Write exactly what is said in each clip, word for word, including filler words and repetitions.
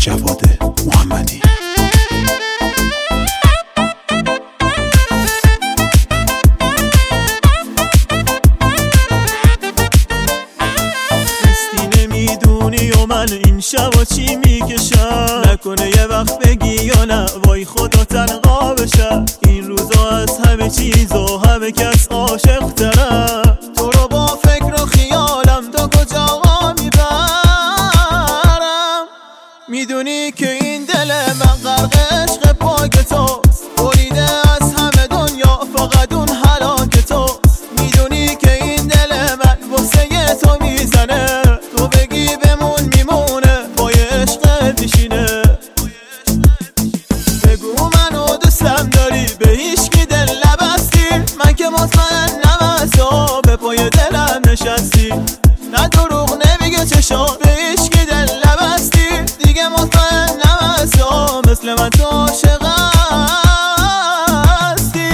جواد محمدی. مستی نمیدونی و من این شبا چی میکشم، نکنه یه وقت بگی یا نه وای خدا تنها بشم. این روزا از همه چیز و همه کس عاشق ترم، تو رو با فکر و خیالم تا کجا میبرم. میدونی که این دل من غرق عشق پاک توست، بریده از همه دنیا فقط اون هلاک توست. میدونی که این دل من واسه تو میزنه، تو بگی بمون میمونه با یه عشق پیشینه. بگو منو دوستم داری به هیچکی دل نبستی، من که مطمئنم از تو به پای دلم نشستی. نه دروغ نمیگه چشام به هیچکی دل نبستی، دیگه مطمئنم از تو مثل من تو عاشق هستی.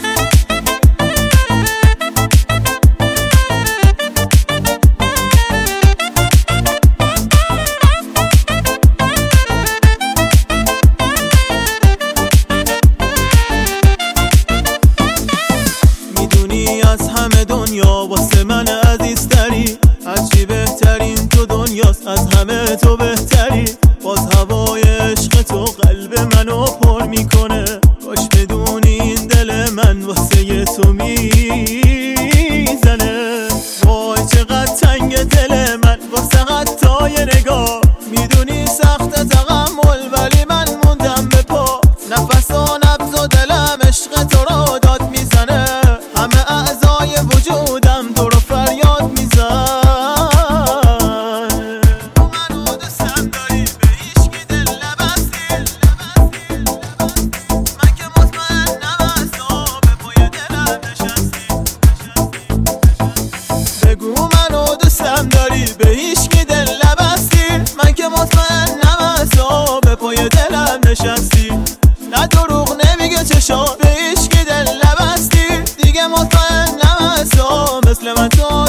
میدونی از همه دنیا واسه من عزیزتری، هرچی بهترین تو دنیاست، از همه تو بهتری. باز هوای عشق تو قلب منو پر میکنه، کاش بدونی این دل من واسه تو میزنه. وای چقدر تنگ دل من واسه حتی یه نگاه، میدونی سخت تحمل ولی من موندم به پا. نفس و نبض و دلم عشق تو رو داد میزنه، همه اعضای وجودم تو رو فریاد میزن. بگو منو دوستم داری به هیچکی دل نبستی، من که مطمئنم از تو به پای دلم نشستی. نه دروغ نمیگه چشام به هیچکی دل نبستی، دیگه مطمئنم از تو مثل من تو